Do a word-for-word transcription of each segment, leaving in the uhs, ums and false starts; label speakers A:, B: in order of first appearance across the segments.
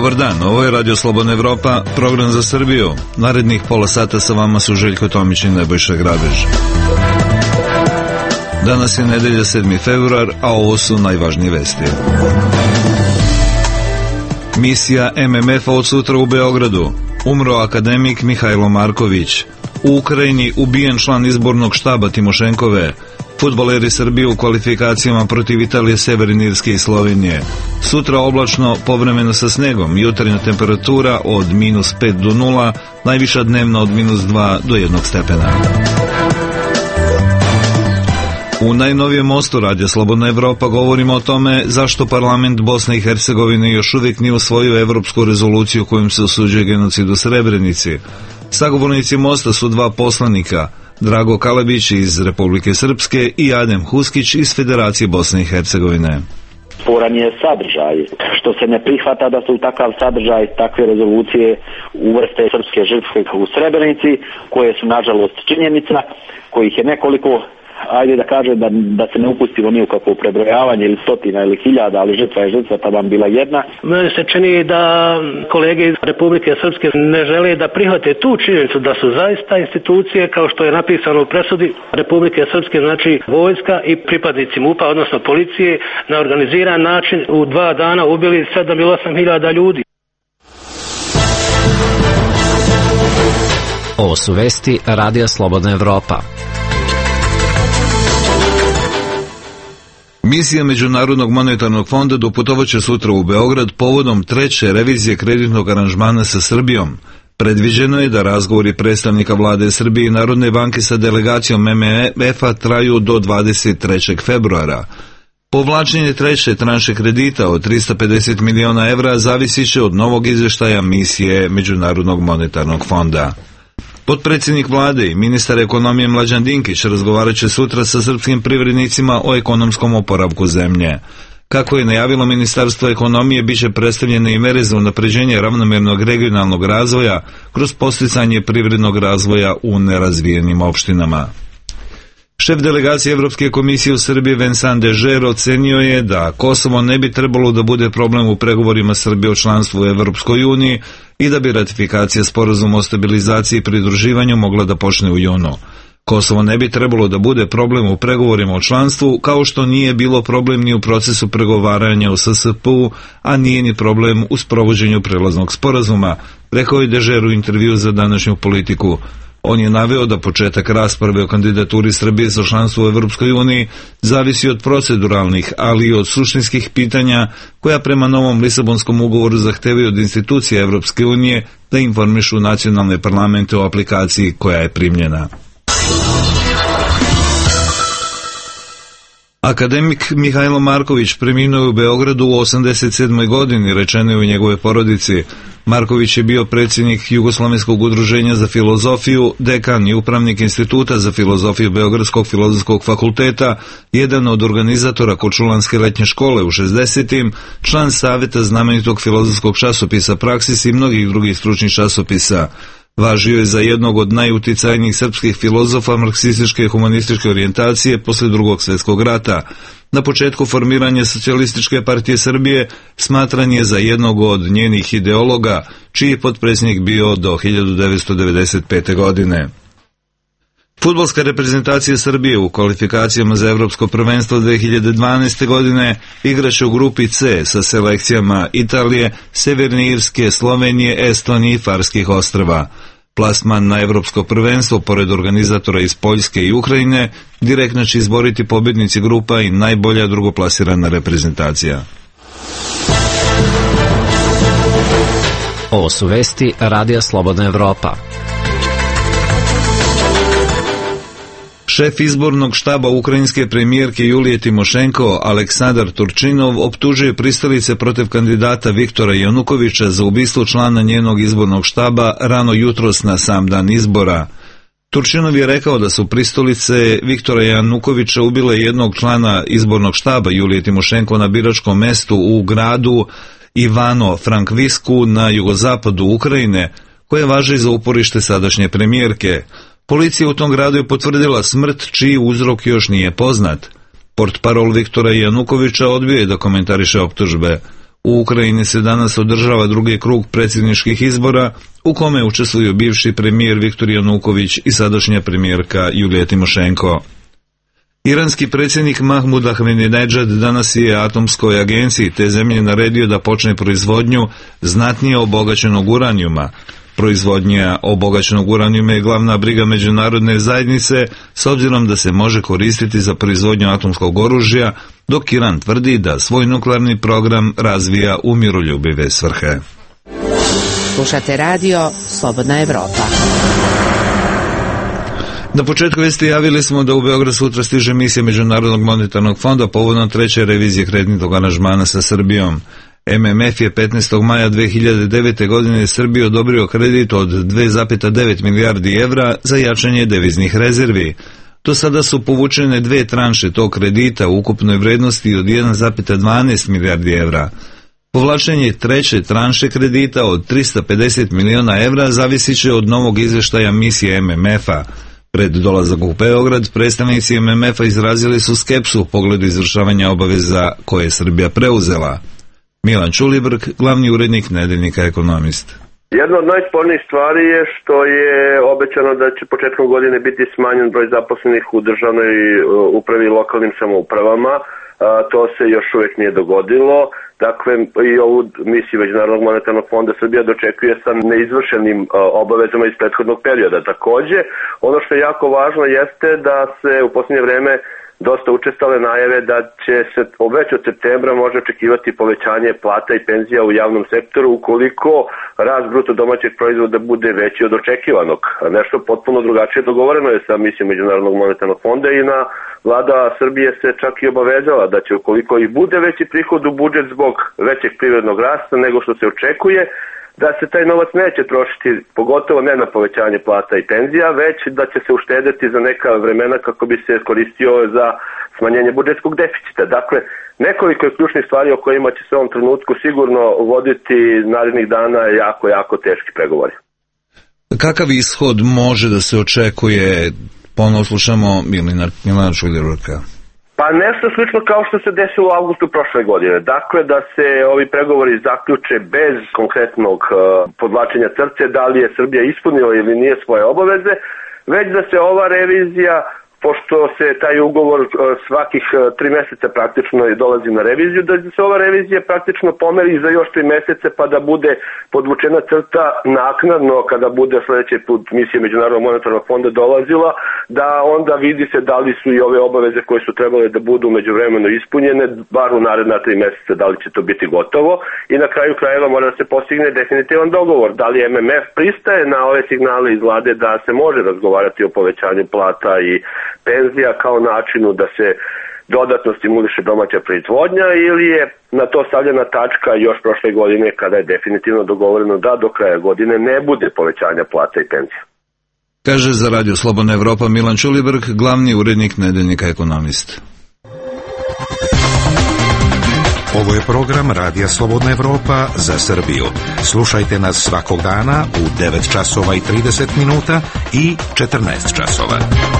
A: Dobar dan, ovo je Radio Slobodna Evropa, program za Srbiju. Narednih pola sata sa vama su Željko Tomić i Nebojša Grabež. Danas je nedelja sedmi februar, a ovo su najvažnije vesti. Misija M M F-a od sutra u Beogradu. Umro akademik Mihajlo Marković. U Ukrajini ubijen član izbornog štaba Timošenkove. Fudbaleri Srbije u kvalifikacijama protiv Italije, Severne Irske i Slovenije. Sutra oblačno, povremeno sa snegom, jutarnja temperatura od minus pet do nula, najviša dnevna od minus dva do jednog stepena. U najnovijem mostu Radija Slobodna Evropa govorimo o tome zašto parlament Bosne i Hercegovine još uvijek nije usvojio evropsku rezoluciju kojom se osuđuje genocid u Srebrenici. Sagovornici mosta su dva poslanika, Drago Kalebić iz Republike Srpske i Adem Huskić iz Federacije Bosne i Hercegovine.
B: Sporan je sadržaj, što se ne prihvata da se u takav sadržaj takve rezolucije uvrste srpske žrtve u Srebrenici, koje su nažalost činjenica, kojih je nekoliko. Ajde da kaže da, da se ne upustimo ni u kakvo prebrojavanje ili stotina ili hiljada, ali žrtva je žrtva, pa vam bila jedna.
C: Meni se čini da kolege iz Republike Srpske ne žele da prihvate tu činjenicu da su zaista institucije, kao što je napisano u presudi Republike Srpske, znači vojska i pripadnici MUP-a, odnosno policije, na organiziran način u dva dana ubili sedam ili osam hiljada ljudi.
D: Ovo su vesti Radija Slobodna Evropa.
A: Misija Međunarodnog monetarnog fonda doputovaće sutra u Beograd povodom treće revizije kreditnog aranžmana sa Srbijom. Predviđeno je da razgovori predstavnika vlade Srbije i Narodne banke sa delegacijom M M F-a traju do dvadeset trećeg februara. Povlačenje treće tranše kredita od trista pedeset miliona evra zavisit će od novog izveštaja misije Međunarodnog monetarnog fonda. Potpredsjednik vlade i ministar ekonomije Mlađan Dinkić razgovarat će sutra sa srpskim privrednicima o ekonomskom oporavku zemlje. Kako je najavilo Ministarstvo ekonomije, bit će predstavljene i mere za unapređenje ravnomernog regionalnog razvoja kroz podsticanje privrednog razvoja u nerazvijenim opštinama. Šef delegacije Evropske komisije u Srbiji Vincent Dežer ocenio je da Kosovo ne bi trebalo da bude problem u pregovorima Srbije o članstvu u Evropskoj uniji i da bi ratifikacija sporazuma o stabilizaciji i pridruživanju mogla da počne u junu. Kosovo ne bi trebalo da bude problem u pregovorima o članstvu, kao što nije bilo problem ni u procesu pregovaranja u S S P-u, a nije ni problem u sprovođenju prelaznog sporazuma, rekao je Dežer u intervju za današnju Politiku. On je naveo da početak rasprave o kandidaturi Srbije za članstvo u Evropskoj uniji zavisi od proceduralnih, ali i od suštinskih pitanja koja prema novom Lisabonskom ugovoru zahtevaju od institucija Evropske unije da informišu nacionalne parlamente o aplikaciji koja je primljena. Akademik Mihajlo Marković preminuo je u Beogradu u osamdeset sedmoj godini, rečeno je u njegove porodici. Marković je bio predsjednik Jugoslovenskog udruženja za filozofiju, dekan i upravnik Instituta za filozofiju Beogradskog filozofskog fakulteta, jedan od organizatora Korčulanske letnje škole u šezdesetim, član savjeta znamenitog filozofskog časopisa Praksis i mnogih drugih stručnih časopisa. Važio je za jednog od najuticajnijih srpskih filozofa marksističke i humanističke orijentacije posle drugog svjetskog rata. Na početku formiranja Socijalističke partije Srbije smatran je za jednog od njenih ideologa, čiji je potpredsjednik bio do hiljadu devetsto devedeset pete. godine. Fudbalska reprezentacija Srbije u kvalifikacijama za Evropsko prvenstvo dve hiljade dvanaeste. godine igraće u grupi C sa selekcijama Italije, Severne Irske, Slovenije, Estonije i Farskih ostrva. Plasman na Evropsko prvenstvo, pored organizatora iz Poljske i Ukrajine, direktno će izboriti pobjednici grupa i najbolja drugoplasirana reprezentacija.
D: Ovo su vesti Radija Slobodna Evropa.
A: Šef izbornog štaba ukrajinske premijerke Julije Timošenko, Aleksandar Turčinov, optužuje pristalice protiv kandidata Viktora Janukovića za ubistvo člana njenog izbornog štaba rano jutros na sam dan izbora. Turčinov je rekao da su pristalice Viktora Janukovića ubile jednog člana izbornog štaba Julije Timošenko na biračkom mestu u gradu Ivano-Frankivsku na jugozapadu Ukrajine, koje važi za uporište sadašnje premijerke. Policija u tom gradu je potvrdila smrt čiji uzrok još nije poznat. Portparol Viktora Janukovića odbio je da komentariše optužbe. U Ukrajini se danas održava drugi krug predsjedničkih izbora u kome učestvuju bivši premijer Viktor Januković i sadašnja premijerka Julija Timošenko. Iranski predsjednik Mahmud Ahmadinejad danas je atomskoj agenciji te zemlje naredio da počne proizvodnju znatnije obogaćenog uranijuma. Proizvodnja obogaćenog uranijuma je glavna briga međunarodne zajednice s obzirom da se može koristiti za proizvodnju atomskog oružja, dok Iran tvrdi da svoj nuklearni program razvija u miroljubive svrhe.
E: Slušate radio Slobodna Evropa.
A: Na početku vesti javili smo da u Beograd sutra stiže misija Međunarodnog monetarnog fonda povodom treće revizije kreditnog aranžmana sa Srbijom. M M F je petnaestog maja dve hiljade devete. godine Srbiji odobrio kredit od dve zarez devet milijardi evra za jačanje deviznih rezervi. Do sada su povučene dve tranše tog kredita u ukupnoj vrednosti od jedan zarez dvanaest milijardi evra. Povlačenje treće tranše kredita od trista pedeset miliona evra zavisit će od novog izveštaja misije M M F-a. Pred dolazak u Beograd, predstavnici M M F-a izrazili su skepsu u pogledu izvršavanja obaveza koje je Srbija preuzela. Milan Čulibrk, glavni urednik nedeljnika Ekonomist.
F: Jedna od najspornijih stvari je što je obećano da će početkom godine biti smanjen broj zaposlenih u državnoj upravi i lokalnim samoupravama. To se još uvijek nije dogodilo. Dakle, i ovu misiju Međunarodnog monetarnog fonda Srbija dočekuje sa neizvršenim obavezama iz prethodnog perioda. Takođe, ono što je jako važno jeste da se u posljednje vreme dosta učestale najave da će se već od septembra može očekivati povećanje plata i penzija u javnom sektoru ukoliko rast bruto domaćeg proizvoda bude veći od očekivanog. Nešto potpuno drugačije dogovoreno je sa misijom Međunarodnog monetarnog fonda i na vlada Srbije se čak i obavezala da će ukoliko i bude veći prihod u budžet zbog većeg privrednog rasta nego što se očekuje, da se taj novac neće trošiti, pogotovo ne na povećanje plata i penzija, već da će se uštedeti za neka vremena kako bi se koristio za smanjenje budžetskog deficita. Dakle, nekoliko je ključnih stvari o kojima će se u ovom trenutku sigurno voditi narednih dana jako, jako teški pregovori.
A: Kakav ishod može da se očekuje? Ponovno slušamo Milana, Milana Čulibrka.
F: Pa nešto slično kao što se desilo u avgustu prošle godine. Dakle, da se ovi pregovori zaključe bez konkretnog uh, podvlačenja crte, da li je Srbija ispunila ili nije svoje obaveze, već da se ova revizija, pošto se taj ugovor uh, svakih uh, tri mjeseca praktično dolazi na reviziju, da se ova revizija praktično pomeri za još tri mjeseca pa da bude podvučena crta naknadno kada bude sljedeći put misija Međunarodnog monetarnog fonda dolazila, da onda vidi se da li su i ove obaveze koje su trebale da budu međuvremeno ispunjene, bar u naredna tri mjeseca, da li će to biti gotovo i na kraju krajeva mora da se postigne definitivan dogovor. Da li M M F pristaje na ove signale iz vlade da se može razgovarati o povećanju plata i penzija kao načinu da se dodatno stimuliše domaća proizvodnja ili je na to stavljena tačka još prošle godine kada je definitivno dogovoreno da do kraja godine ne bude povećanja plata i penzija.
A: Kaže za Radio Slobodna Evropa Milan Čulibrk, glavni urednik nedeljnika Ekonomist.
G: Ovo je program Radija Slobodna Evropa za Srbiju. Slušajte nas svakog dana u devet časova i trideset minuta i četrnaest časova.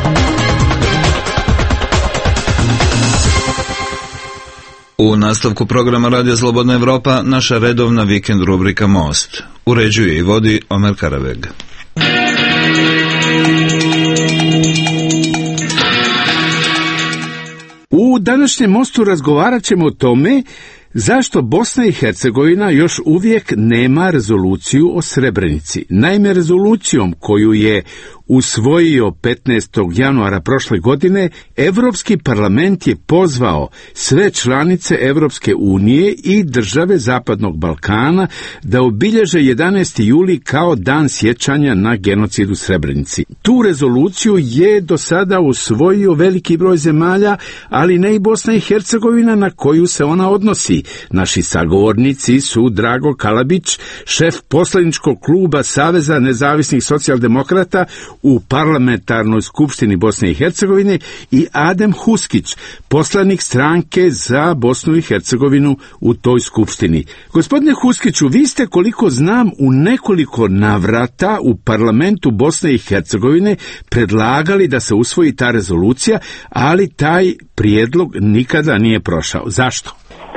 A: U nastavku programa Radija Slobodna Evropa naša redovna vikend rubrika Most. Uređuje i vodi Omer Karabeg.
H: U današnjem Mostu razgovarat ćemo o tome zašto Bosna i Hercegovina još uvijek nema rezoluciju o Srebrenici. Naime, rezolucijom koju je usvojio petnaestog januara prošle godine, Evropski parlament je pozvao sve članice Evropske unije i države Zapadnog Balkana da obilježe jedanaesti juli kao dan sjećanja na genocid u Srebrenici. Tu rezoluciju je do sada usvojio veliki broj zemalja, ali ne i Bosna i Hercegovina na koju se ona odnosi. Naši sagovornici su Drago Kalabić, šef poslaničkog kluba Saveza nezavisnih socijaldemokrata u Parlamentarnoj skupštini Bosne i Hercegovine i Adem Huskić, poslanik stranke za Bosnu i Hercegovinu u toj skupštini. Gospodine Huskiću, vi ste, koliko znam, u nekoliko navrata u parlamentu Bosne i Hercegovine predlagali da se usvoji ta rezolucija, ali taj prijedlog nikada nije prošao. Zašto?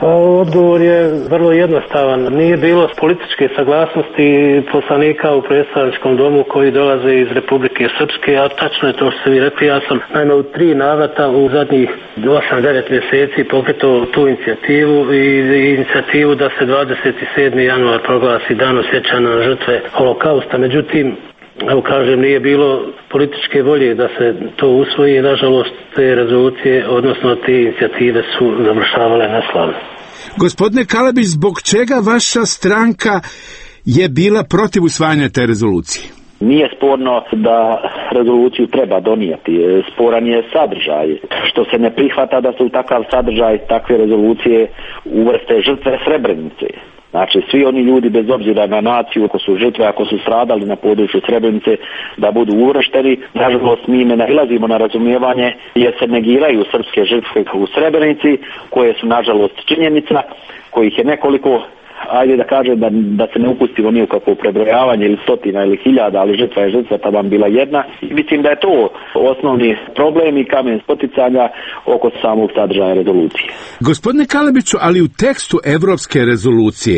C: Pa odgovor je vrlo jednostavan. Nije bilo političke saglasnosti poslanika u predstavničkom domu koji dolaze iz Republike Srpske, a tačno je to što ste vi rekli. Ja sam naime u tri navrata u zadnjih osam devet mjeseci pokretao tu inicijativu i inicijativu da se dvadeset sedmi januar proglasi dan sjećanja na žrtve holokausta. Međutim, evo kažem, nije bilo političke volje da se to usvoji. Nažalost, te rezolucije, odnosno te inicijative su završavale neslavno.
H: Gospodine Kalabić, zbog čega vaša stranka je bila protiv usvajanja te rezolucije?
B: Nije sporno da rezoluciju treba donijeti. Sporan je sadržaj. Što se ne prihvata da se u takav sadržaj takve rezolucije uvrste žrtve Srebrenice. Znači, svi oni ljudi, bez obzira na naciju, ako su žrtve, ako su stradali na području Srebrenice, da budu uvršteni. Nažalost, mi ne nailazimo na razumijevanje jer se negiraju srpske žrtve u Srebrenici, koje su, nažalost, činjenica, kojih je nekoliko. Ajde da kažem da, da se ne upustimo ni u kakvo prebrojavanje ili stotina ili hiljada, ali žrtva je žrtva, pa vam bila jedna. I mislim da je to osnovni problem i kamen spoticanja oko samog sadržaja rezolucije.
H: Gospodine Kalabiću, ali u tekstu Evropske rezolucije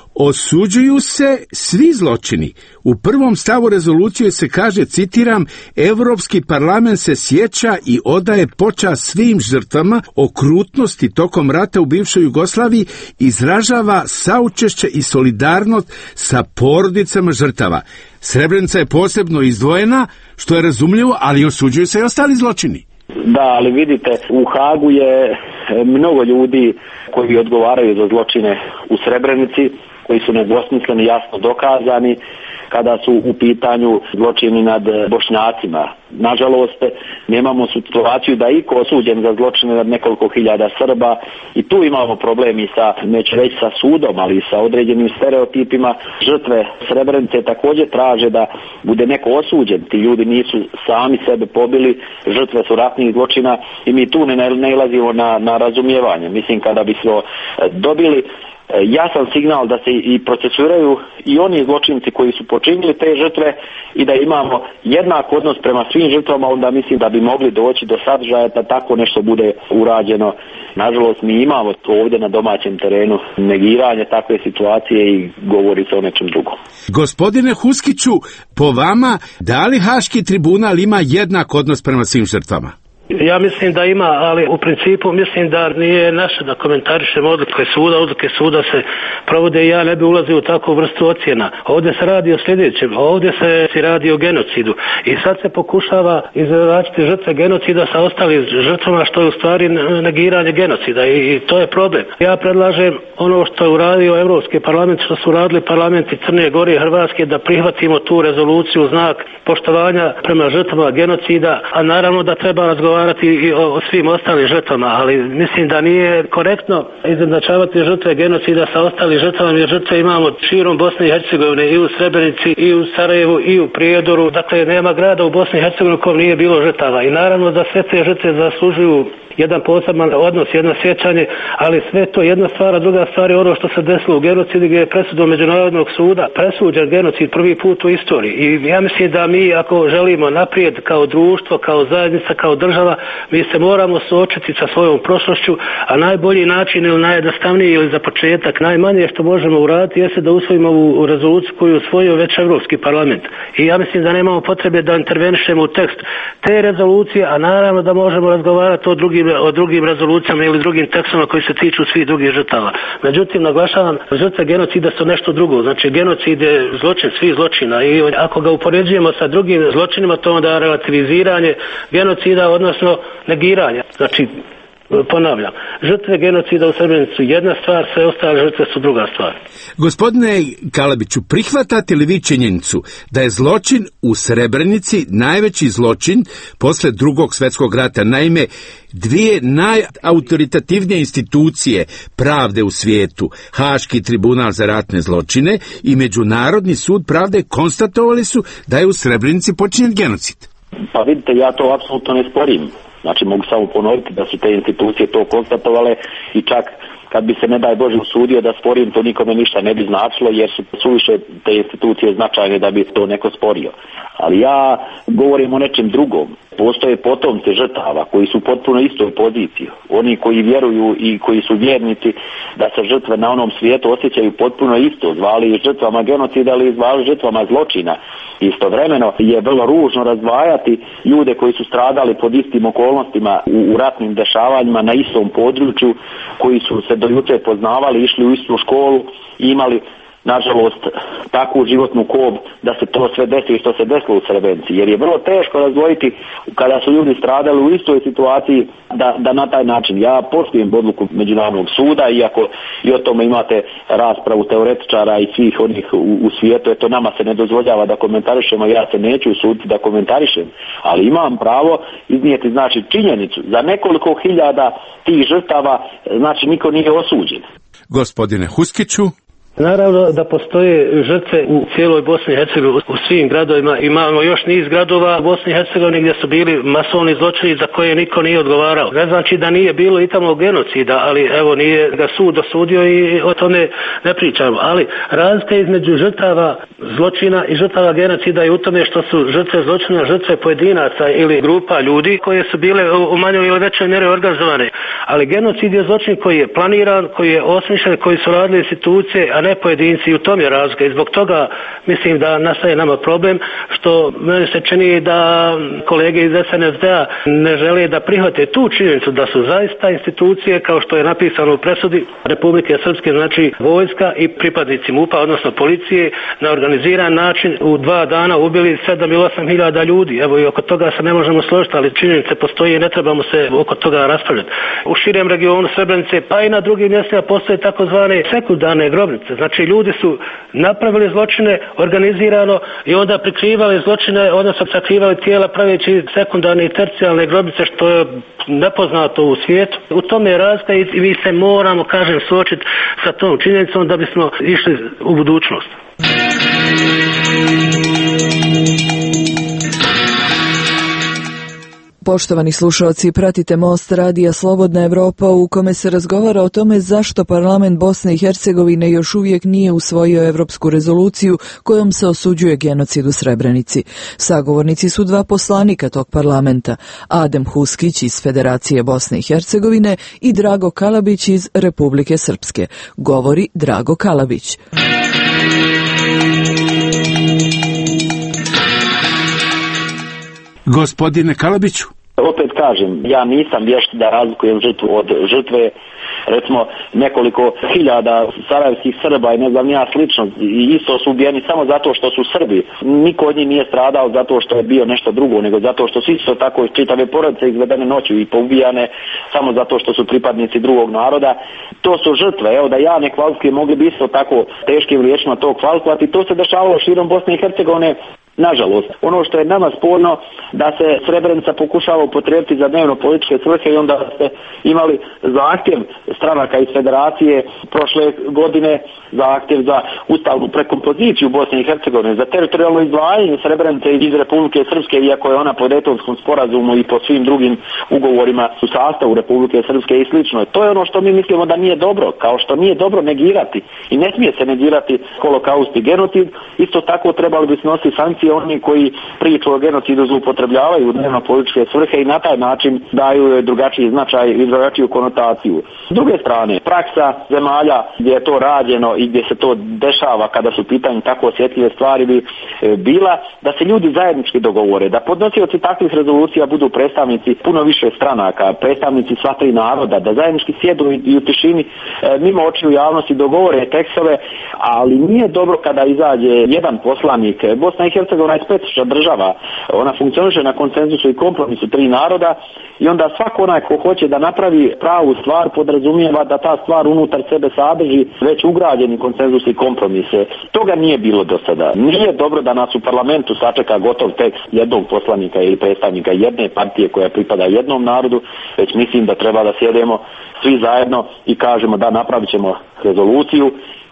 H: osuđuju se svi zločini. U prvom stavu rezolucije se kaže, citiram, Evropski parlament se sjeća i odaje počast svim žrtvama okrutnosti tokom rata u bivšoj Jugoslaviji, izražava saučešće i solidarnost sa porodicama žrtava. Srebrenica je posebno izdvojena, što je razumljivo, ali osuđuju se i ostali zločini.
B: Da, ali vidite, u Hagu je mnogo ljudi koji odgovaraju za zločine u Srebrenici, koji su nedvosmisleni, jasno dokazani kada su u pitanju zločini nad Bošnjacima. Nažalost, nemamo situaciju da je iko osuđen za zločine nad nekoliko hiljada Srba i tu imamo problem i sa, neću reći sa sudom, ali i sa određenim stereotipima. Žrtve Srebrenice također traže da bude neko osuđen. Ti ljudi nisu sami sebe pobili, žrtve su ratnih zločina i mi tu ne nailazimo na, na razumijevanje. Mislim, kada bismo dobili jasan signal da se i procesuiraju i oni zločinci koji su počinili te žrtve i da imamo jednak odnos prema svim žrtvama, onda mislim da bi mogli doći do sadržaja da tako nešto bude urađeno. Nažalost, mi imamo to ovdje na domaćem terenu negiranje takve situacije i govori se o nečem drugom.
H: Gospodine Huskiću, po vama, da li Haški tribunal ima jednak odnos prema svim žrtvama?
C: Ja mislim da ima, ali u principu mislim da nije naše da komentarišemo odluke suda. Odluke suda se provode i ja ne bi ulazio u takvu vrstu ocjena. Ovdje se radi o sljedećem, ovdje se radi o genocidu i sad se pokušava izračiti žrtve genocida sa ostalim žrtvama, što je u stvari negiranje genocida i to je problem. Ja predlažem ono što je uradio Evropski parlament, što su radili parlamenti Crne Gore i Hrvatske, da prihvatimo tu rezoluciju znak poštovanja prema žrtvama genocida, a naravno da treba razgovarati i o svim ostalim žrtvama, ali mislim da nije korektno izjednačavati žrtve genocida sa ostalim žrtvama, jer žrtve imamo širom Bosne i Hercegovine, i u Srebrenici, i u Sarajevu, i u Prijedoru. Dakle, nema grada u Bosni i Hercegovini kom nije bilo žrtava i naravno da sve te žrtve zaslužuju jedan poseban odnos, jedno sjećanje, ali sve to jedna stvar, a druga stvar je ono što se desilo u genocidu, gdje je presudom Međunarodnog suda presuđen genocid prvi put u istoriji. I ja mislim da mi, ako želimo naprijed kao društvo, kao zajednica, kao država, mi se moramo suočiti sa svojom prošlošću, a najbolji način ili najjednostavniji ili za početak najmanje što možemo uraditi jeste da usvojimo ovu rezoluciju koju je usvojio već Evropski parlament. I ja mislim da nemamo potrebe da intervenišemo u tekst te rezolucije, a naravno da možemo razgovarati o drugim o drugim rezolucijama ili drugim tekstovima koji se tiču svih drugih žrtava. Međutim, naglašavam, žrtve genocida su nešto drugo. Znači, genocid je zločin svih zločina i ako ga upoređujemo sa drugim zločinima, to onda je relativiziranje genocida, odnosno negiranje. Znači, ponavljam, žrtve genocida u Srebrenici su jedna stvar, sve ostale žrtve su druga stvar.
H: Gospodine Kalabiću, prihvatate li vi činjenicu da je zločin u Srebrenici najveći zločin posle drugog svjetskog rata? Naime, dvije najautoritativnije institucije pravde u svijetu, Haški tribunal za ratne zločine i Međunarodni sud pravde, konstatovali su da je u Srebrenici počinjen genocid.
B: Pa vidite, ja to apsolutno ne sporim. Znači, mogu samo ponoviti da su te institucije to konstatovale i čak kad bi se ne daj Bože usudio da sporim, to nikome ništa ne bi značilo, jer su suviše te institucije značajne da bi to neko sporio. Ali ja govorim o nečem drugom. Postoje potomci žrtava koji su potpuno istoj poziciji. Oni koji vjeruju i koji su vjernici da se žrtve na onom svijetu osjećaju potpuno isto, zvali ih žrtvama genocida ili zvali žrtvama zločina. Istovremeno je vrlo ružno razdvajati ljude koji su stradali pod istim okolnostima u, u ratnim dešavanjima na istom području, koji su se do juče poznavali, išli u istu školu i imali nažalost takvu životnu kob da se to sve desi što se desilo u Srebrenici, jer je vrlo teško razdvojiti kada su ljudi stradali u istoj situaciji da, da na taj način. Ja poštujem odluku Međunarodnog suda, iako i o tome imate raspravu teoretičara i svih onih u, u svijetu, eto nama se ne dozvoljava da komentarišemo, ja se neću usuditi da komentarišem, ali imam pravo iznijeti znači činjenicu. Za nekoliko hiljada tih žrtava znači niko nije osuđen.
H: Gospodine Huskiću.
C: Naravno da postoje žrtve u cijeloj Bosni i Hercegovini, u svim gradovima. Imamo još niz gradova u Bosni i Hercegovini gdje su bili masovni zločini za koje niko nije odgovarao. Ne znači da nije bilo i tamo genocida, ali evo nije ga sud osudio i o tome ne pričamo. Ali razlika između žrtava zločina i žrtava genocida je u tome što su žrtve zločina žrtve pojedinaca ili grupa ljudi koje su bile u manjoj ili većoj mjeri organizovane. Ali genocid je zločin koji je planiran, koji je osmišljen, koji su radili institucije, a ne pojedinci, i u tom je razlika. I zbog toga mislim da nastaje nama problem što meni se čini da kolege iz S N S D-a ne žele da prihvate tu činjenicu da su zaista institucije, kao što je napisano u presudi Republike Srpske, znači vojska i pripadnici MUP-a, odnosno policije, na organiziran način u dva dana ubili sedam ili osam hiljada ljudi. Evo, i oko toga se ne možemo složiti, ali činjenice postoje i ne trebamo se oko toga raspravljati. U širem regionu Srebrenice, pa i na drugim mjestima postoje takozvane sekundarne grobnice. Znači ljudi su napravili zločine organizirano i onda prikrivali zločine, odnosno sakrivali tijela praveći sekundarne i tercijalne grobnice, što je nepoznato u svijetu. U tome je razlika i mi se moramo, kažem, suočiti sa tom činjenicom da bismo išli u budućnost.
I: Poštovani slušalci, pratite Most radija Slobodna Evropa u kome se razgovara o tome zašto parlament Bosne i Hercegovine još uvijek nije usvojio evropsku rezoluciju kojom se osuđuje genocid u Srebrenici. Sagovornici su dva poslanika tog parlamenta, Adem Huskić iz Federacije Bosne i Hercegovine i Drago Kalabić iz Republike Srpske. Govori Drago Kalabić.
H: Gospodine Kalabiću.
B: Opet kažem, ja nisam vješt da razlikujem žrtvu od žrtve. Recimo nekoliko hiljada sarajevskih Srba i ne znam ja slično i isto su ubijeni samo zato što su Srbi. Niko od njih nije stradao zato što je bio nešto drugo, nego zato što su isto tako čitave porodice izvedene noću i poubijane samo zato što su pripadnici drugog naroda. To su žrtve, evo da ja ne kvalifikujem, mogli bi isto tako teškim riječima to kvalifikovati. To se dešavalo širom Bosne i Hercegovine. Nažalost, ono što je nama sporno da se Srebrenica pokušava upotrijebiti za dnevno političke svrhe i onda ste imali zahtjev stranaka iz Federacije prošle godine, zahtjev za ustavnu prekompoziciju Bosne i Hercegovine, za teritorijalno izdvajanje Srebrenice iz Republike Srpske, iako je ona po Dejtonskom sporazumu i po svim drugim ugovorima u sastavu Republike Srpske i slično. To je ono što mi mislimo da nije dobro, kao što nije dobro negirati i ne smije se negirati holokaust i genocid. Isto tako trebali bi snositi sankcije oni koji priču o genocidu zloupotrebljavaju u dnevno političke svrhe i na taj način daju drugačiji značaj i drugačiju konotaciju. S druge strane, praksa zemalja gdje je to rađeno i gdje se to dešava kada su pitanje tako osjetljive stvari bi bila da se ljudi zajednički dogovore, da podnosioci takvih rezolucija budu predstavnici puno više stranaka, predstavnici sva tri naroda, da zajednički sjedu i u tišini mimo očiju javnosti dogovore tekstove, ali nije dobro kada izađe jedan poslanik. Bosna i Hercegovina je specifična država, ona funkcioniše na konsenzusu i kompromisu tri naroda i onda svako onaj ko hoće da napravi pravu stvar podrazumijeva da ta stvar unutar sebe sadrži već ugrađeni konsenzus i kompromise. Toga nije bilo do sada. Nije dobro da nas u parlamentu sačeka gotov tekst jednog poslanika ili predstavnika jedne partije koja pripada jednom narodu, već mislim da treba da sjedemo svi zajedno i kažemo da napravit ćemo rezoluciju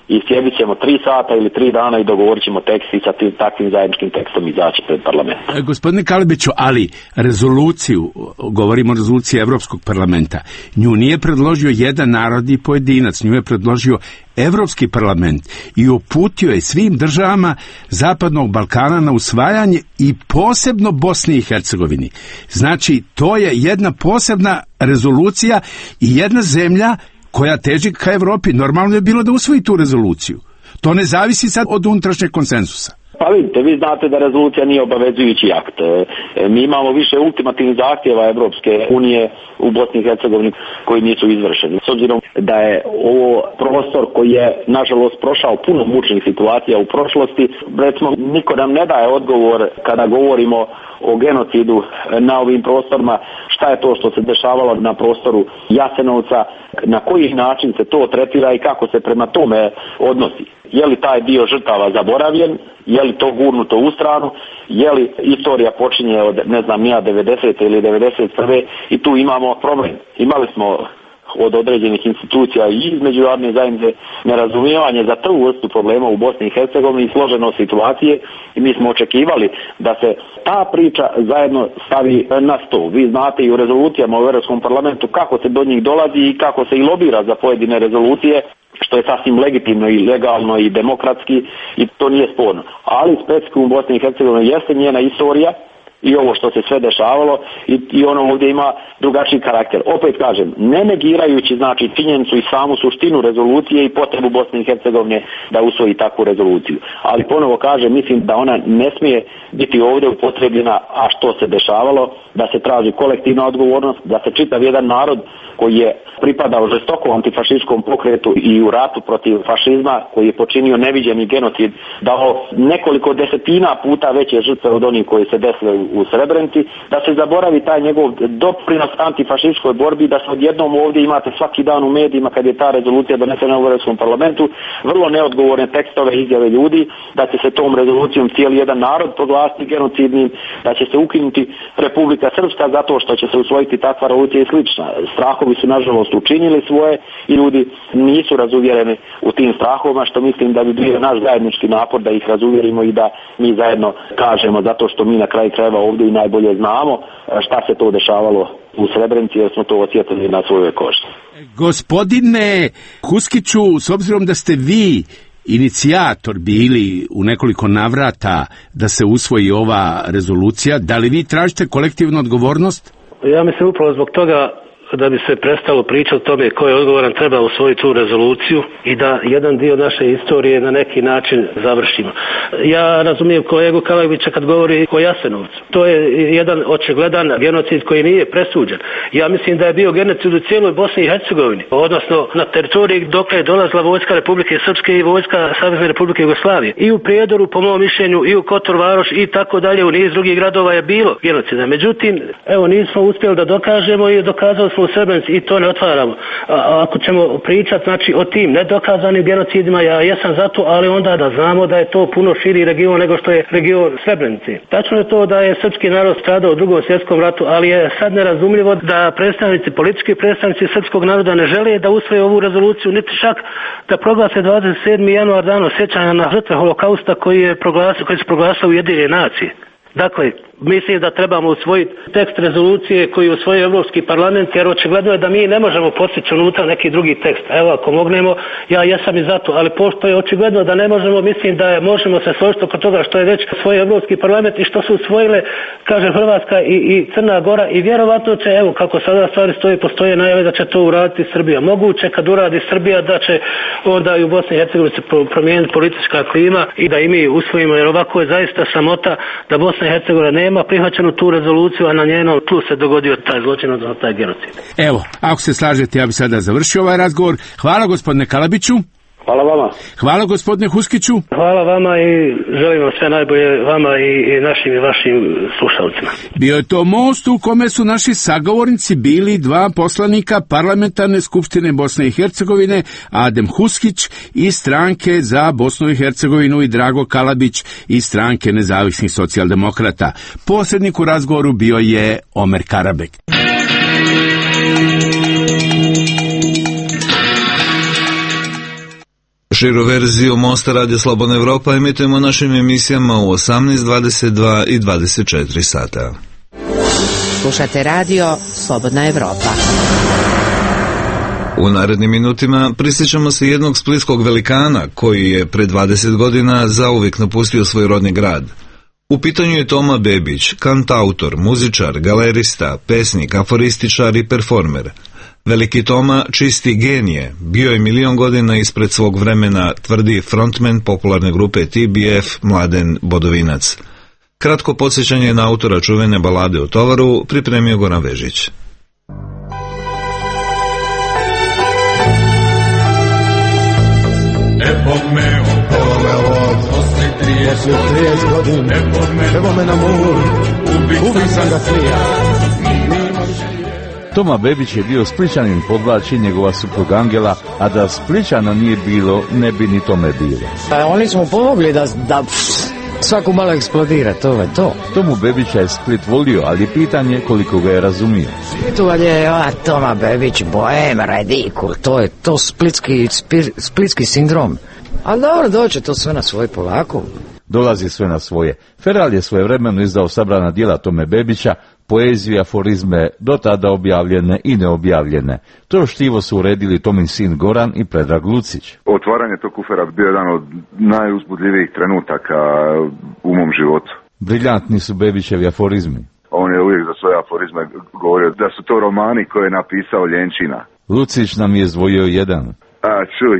B: i sjedit ćemo tri sata ili tri dana i dogovorit ćemo tekst i sa tim, takvim zajedničkim tekstom izaći pred parlament.
H: E, gospodine Kalabiću, ali rezoluciju, govorimo o rezoluciji Evropskog parlamenta, nju nije predložio jedan narodni pojedinac, nju je predložio Evropski parlament i uputio je svim državama Zapadnog Balkana na usvajanje i posebno Bosni i Hercegovini. Znači, to je jedna posebna rezolucija i jedna zemlja koja teži ka Evropi. Normalno je bilo da usvoji tu rezoluciju. To ne zavisi sad od unutrašnjeg konsenzusa.
B: Pa vidite, vi znate da rezolucija nije obavezujući akt. Mi imamo više ultimativnih zahtjeva Evropske unije u Bosni i Hercegovini koji nisu izvršeni. S obzirom da je ovo prostor koji je nažalost prošao puno mučnih situacija u prošlosti, recimo niko nam ne daje odgovor kada govorimo o genocidu na ovim prostorima, šta je to što se dešavalo na prostoru Jasenovca, na koji način se to tretira i kako se prema tome odnosi. Je li taj dio žrtava zaboravljen, je li to gurnuto u stranu, je li istorija počinje od, ne znam, nija devedesete ili devedeset prve i tu imamo problem. Imali smo od određenih institucija i iz međunarodne zajednice nerazumijevanje za tu vrstu problema u Bosni i Hercegovini i složenost situacije i mi smo očekivali da se ta priča zajedno stavi na stol. Vi znate i u rezolucijama u Europskom parlamentu kako se do njih dolazi i kako se i lobira za pojedine rezolucije, što je sasvim legitimno i legalno i demokratski i to nije sporno. Ali specifikum u Bosni i Hercegovini jeste njena istorija i ovo što se sve dešavalo i, i ono ovdje ima drugačiji karakter. Opet kažem, ne negirajući znači činjenicu i samu suštinu rezolucije i potrebu Bosne i Hercegovine da usvoji takvu rezoluciju. Ali ponovo kažem, mislim da ona ne smije biti ovdje upotrebljena, a što se dešavalo, da se traži kolektivna odgovornost, da se čitav jedan narod koji je pripadao žestoko antifašističkom pokretu i u ratu protiv fašizma, koji je počinio neviđeni genocid, dao nekoliko desetina puta veće žrtve od onih koji se desile u Srebrenici, da se zaboravi taj njegov doprinos antifašističkoj borbi, da se odjednom ovdje imate svaki dan u medijima kad je ta rezolucija donesena u Europskom parlamentu, vrlo neodgovorne tekstove i izjave ljudi, da će se tom rezolucijom cijeli jedan narod proglasiti genocidnim, da će se ukinuti Republika Srpska zato što će se usvojiti takva rezolucija i slična. Strahovi su nažalost učinili svoje i ljudi nisu razuvjereni u tim strahovima, što mislim da bi bio naš zajednički napor da ih razuvjerimo i da mi zajedno kažemo, zato što mi na kraju krajeva ovdje i najbolje znamo šta se to dešavalo u Srebrenici, jer smo to osjetili na svojoj koži.
H: Gospodine Huskiću, s obzirom da ste vi inicijator bili u nekoliko navrata da se usvoji ova rezolucija, da li vi tražite kolektivnu odgovornost?
C: Ja mislim upravo zbog toga da bi se prestalo pričati o tome ko je odgovoran, treba usvojiti tu rezoluciju i da jedan dio naše istorije na neki način završimo. Ja razumijem kolegu Kalabića kad govori o Jasenovcu. To je jedan očigledan genocid koji nije presuđen. Ja mislim da je bio genocid u cijeloj Bosni i Hercegovini, odnosno na teritoriji dokle je dolazila vojska Republike Srpske i vojska Savezne Republike Jugoslavije. I u Prijedoru, po mom mišljenju, i u Kotor Varoš i tako dalje, u niz drugih gradova je bilo genocida. Međutim, evo, nismo uspjeli da dokažemo i dokazali u Srebrenici i to ne otvaramo. A, ako ćemo pričati znači o tim nedokazanim genocidima, ja jesam za to, ali onda da znamo da je to puno širi region nego što je region Srebrenici. Tačno je to da je srpski narod stradao u Drugom svjetskom ratu, ali je sad nerazumljivo da predstavnici, politički predstavnici srpskog naroda ne žele da usvoje ovu rezoluciju, niti čak da proglase dvadeset sedmi januar dan sjećanja na žrtve holokausta koji je proglasio, koji se proglasio Ujedinjene nacije. Dakle, mislim da trebamo usvojiti tekst rezolucije koji usvojio Evropski parlament, jer očigledno je da mi ne možemo postići unutra neki drugi tekst. Evo, ako mognemo, ja jesam i za to, ali pošto je očigledno da ne možemo, mislim da je, možemo se složiti oko toga što je već usvojio Evropski parlament i što su usvojile, kaže, Hrvatska i, i Crna Gora, i vjerovatno će, evo, kako sada stvari stoji, postoje najave da će to uraditi Srbija. Moguće kad uradi Srbija da će onda i u Bosni i Hercegovini se promijeniti politička klima i da i mi usvojimo, jer ovako je zaista samota da Bosna i Hercegovina nema prihvaćenu tu rezoluciju, a na njenom tlu se dogodio taj zločin, odnosno taj genocid.
H: Evo, ako se slažete, ja bi sada završio ovaj razgovor. Hvala gospodine Kalabiću.
B: Hvala vama.
H: Hvala gospodine Huskiću.
C: Hvala vama i želim vam sve najbolje vama i, i našim i vašim slušalcima.
H: Bio je to most u kome su naši sagovornici bili dva poslanika Parlamentarne skupštine Bosne i Hercegovine, Adem Huskić iz stranke za Bosnu i Hercegovinu i Drago Kalabić iz stranke nezavisnih socijaldemokrata. Posrednik u razgovoru bio je Omer Karabek.
A: Širu verziju Mosta Radio Slobodna Evropa emitujemo našim emisijama u osamnaest, dvadeset dva i dvadeset četiri sata.
E: Slušate radio Slobodna Evropa.
A: U narednim minutima prisjećamo se jednog splitskog velikana koji je pre dvadeset godina zauvijek napustio svoj rodni grad. U pitanju je Toma Bebić, kantautor, muzičar, galerista, pesnik, aforističar i performer. Veliki Toma, čisti genije, bio je milion godina ispred svog vremena, tvrdi frontman popularne grupe T B F Mladen Bodovinac. Kratko podsjećanje na autora čuvene balade o tovaru pripremio Goran Vežić.
J: Evo me od poslije trijeset godina, evo me na moru, ubih sam ga prija.
K: Toma Bebić je bio Splićanin, podvlači njegova supruga Angela, a da Splićana nije bilo, ne bi ni tome bilo.
L: A oni su mu pomogli da, da svaku malo eksplodira, to je to.
K: Tomu Bebića je Split volio, ali pitanje koliko ga je razumio.
L: Splitovan je, a Toma Bebić, bohem, radikul, to je to splitski, spir, splitski sindrom. Ali dobro, doće to sve na svoje polako.
K: Dolazi sve na svoje. Feral je svojevremeno izdao sabrana djela Tome Bebića, poezije, aforizme, do tada objavljene i neobjavljene. To štivo su uredili Tomin sin Goran i Predrag Lucić.
M: Otvaranje tog kufera bio jedan od najuzbudljivijih trenutaka u mom životu.
K: Briljantni su Bebićevi aforizmi.
M: On je uvijek za svoje aforizme govorio da su to romani koje je napisao Ljenčina.
K: Lucić nam je izdvojio jedan.
M: A čuj,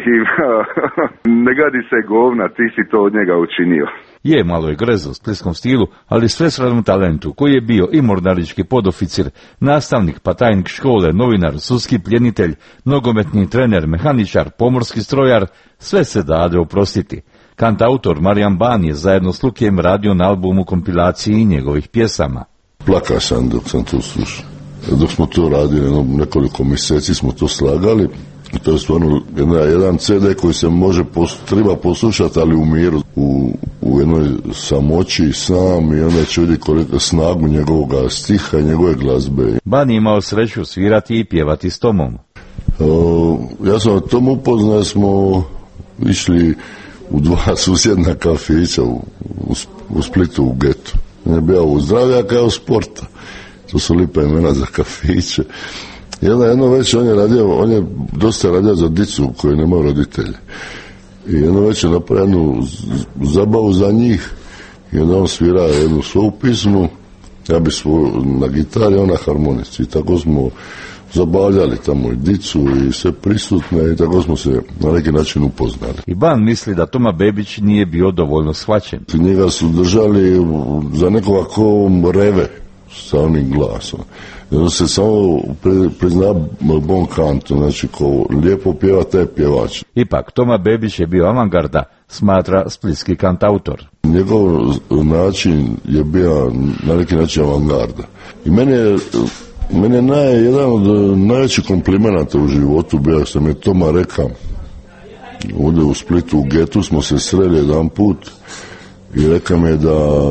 M: ne gadi se govna, ti si to od njega učinio.
K: Je, malo je grezo u splitskom stilu, ali svesrednom talentu, koji je bio i mornarički podoficir, nastavnik, pa tajnik škole, novinar, sudski pljenitelj, nogometni trener, mehaničar, pomorski strojar, sve se dade oprostiti. Kantautor Marijan Ban je zajedno s Lukijem radio na albumu kompilaciji njegovih pjesama.
N: Plakao sam dok sam to slušao. Dok smo to radili, nekoliko mjeseci smo to slagali. To je stvarno jedna, jedan ce de koji se može, pos, treba poslušati, ali u miru, u, u jednoj samoći, sam, i onda će vidjeti koliko snagu njegovog stiha i njegove glazbe.
K: Ban je imao sreću svirati i pjevati s Tomom.
N: O, ja sam Tom upoznao, smo išli u dva susjedna kafića u, u, u Splitu, u getu. On je bio u zdravljaka i u sporta. To su lipa imena za kafiće. Jedno, jedno već on je radio, on je dosta radio za dicu koji nemaju roditelje. I jedno već je napravio jednu zabavu za njih i onda on svira jednu svoju pismu, ja bi svoju na gitari, on na harmonici. I tako smo zabavljali tamo i dicu i sve prisutne i tako smo se na neki način upoznali.
K: I Ban misli da Toma Bebić nije bio dovoljno shvaćen.
N: Njega su držali za nekoga ko reve sa onim glasom. Jer se samo prizna bon canto, znači ko lijepo pjeva, taj pjevač.
K: Ipak, Toma Bebić je bio avangarda, smatra splitski kantautor.
N: Njegov način je bio na neki način avangarda. I meni je, meni je naj, jedan od najvećih komplimenata u životu bio, što mi je Toma rekao, ovdje u Splitu, u getu smo se sreli jedan put i rekao mi je da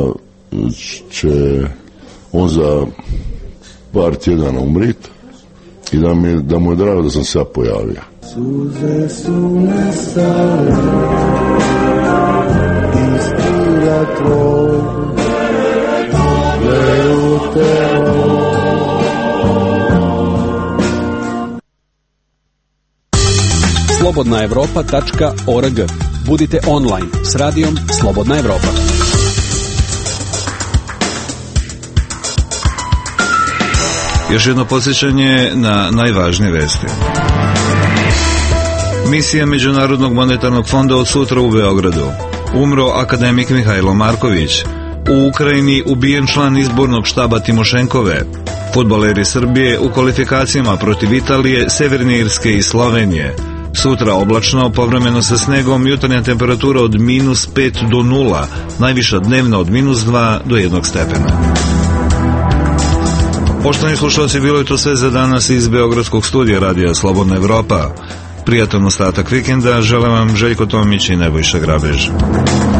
N: će on za par tjedana umrit i da, mi, da mu je drago da sam se ja pojavio. Suze su nestale iz stila tvoj, gledu te
O: slobodna evropa tačka org. Budite online s radijom Slobodna Evropa.
A: Još jedno podsjećanje na najvažnije vesti. Misija Međunarodnog monetarnog fonda od sutra u Beogradu. Umro akademik Mihajlo Marković. U Ukrajini ubijen član izbornog štaba Timošenkove. Fudbaleri Srbije u kvalifikacijama protiv Italije, Severne Irske i Slovenije. Sutra oblačno, povremeno sa snegom, jutarnja temperatura od minus pet do nula, najviša dnevna od minus dva do jednog stepena. Poštovani slušalci, bilo je to sve za danas iz Beogradskog studija Radija Slobodna Evropa. Prijatan ostatak vikenda, želim vam Željko Tomić i Nebojša Grabež.